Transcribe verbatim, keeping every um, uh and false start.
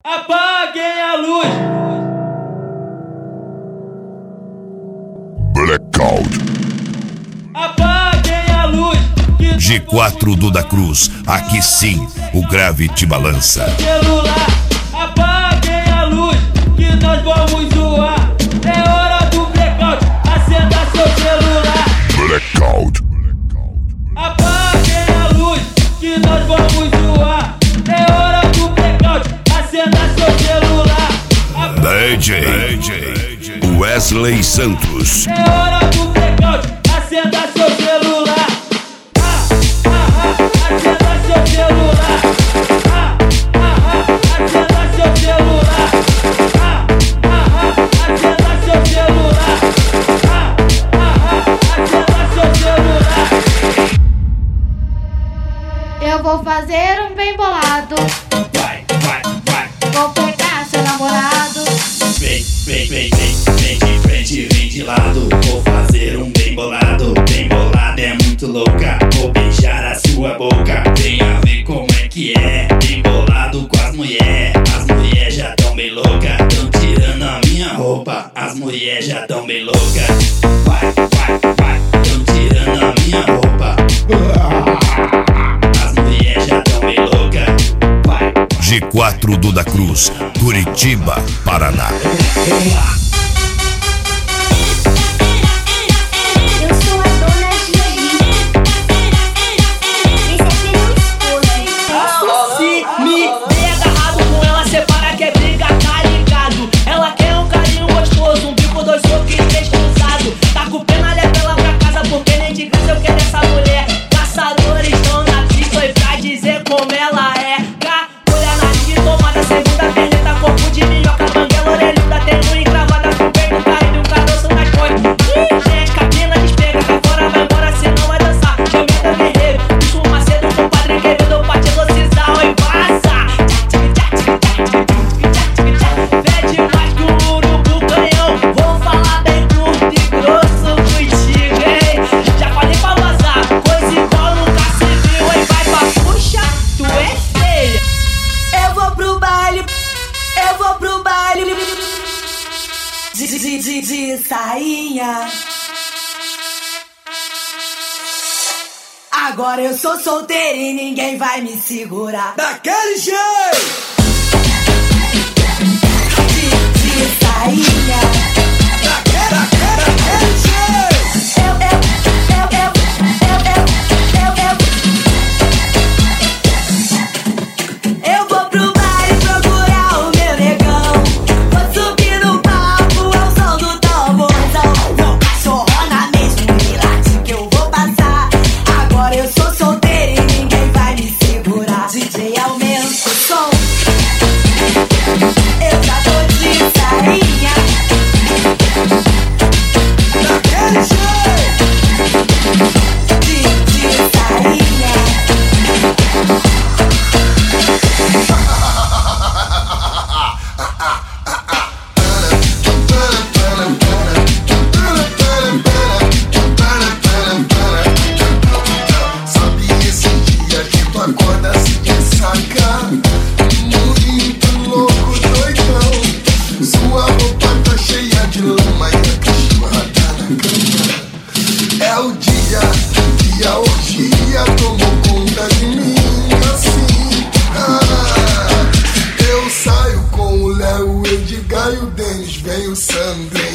Apaguem a luz. Blackout. Apaguem a luz. G quatro do da Cruz, aqui sim, o grave te balança. Celular, apaguem a luz, que nós vamos zoar. É hora do blackout, acenda seu celular. Blackout. Apaguem a luz, que nós vamos zoar. É hora do blackout, acenda seu celular. D J Wesley Santos. É hora do blackout, acenda seu celular. Ah, ah, ah, acenda seu celular. Ah, ah, ah, acenda seu celular. Ah, ah, ah, acenda seu celular. Ah, ah, ah, acenda seu celular. Eu vou fazer um bem bolado. Vai, vai, vai. Vou pegar seu namorado. Vem, vem, vem, vem, vem de frente, vem de lado. Vou fazer um bem bolado. Bem bolado é muito louca. Vou beijar a sua boca. Venha ver como é que é. Bem bolado com as mulheres. As mulheres já tão bem louca. Tão tirando a minha roupa. As mulheres já tão bem louca. Vai, vai, vai. Tão tirando a minha roupa. As mulheres já tão bem louca. Vai. G quatro do da Cruz, Curitiba, Paraná. Eu sou a dona Gigi. Esse é meu esposo. Se me der agarrado com ela, separa que é briga, tá ligado? Ela quer um carinho gostoso, um bico, dois socos e três cruzados. Tá com pena, leva ela pra casa, porque nem de graça eu quero essa mulher. Caçadores estão na pista e pra dizer como ela é. Olha na linha tomada, segunda perneta, corpo de minhoca, banguela, orelhuda, tendo encravada com peito, caindo um caroço nas cores. Ih, gente, capina, despega, cá fora, vai embora, senão vai dançar. Chamada guerreiro, puxa o macedo com o padre querido, pode velocidade e passa. Pede mais que um urubu canhão, vou falar bem curto e grosso contigo, hein? Já falei pra vazar, coisa igual nunca se viu, hein? Vai pra puxa, tu é feia. Eu vou pro baile, eu vou pro baile de, de, de, de sainha. Agora eu sou solteira e ninguém vai me segurar. Daquele jeito! De, de sainha. Daquele, daquele, daquele jeito! Eu, eu, eu, eu, eu, eu, eu, eu. Eu vou pro baile procurar o meu negão. Vou subir no palco ao som do tamborzão. Vou cachorrona mesmo, me late que eu vou passar. Agora eu sou solteira e ninguém vai me segurar. D J, aumenta o som. Eu já tô de sainha. Daquele jeito! De, de sainha. Sabe esse dia que tu acorda assim de saca? Muito louco, doidão. Sua roupa tá cheia de lama e a cachorra tá na cama. É o dia que a orgia tomou conta de mim assim. Ah, eu saio com o Léo, o Edgar e o Denis, vem o Sandrinho.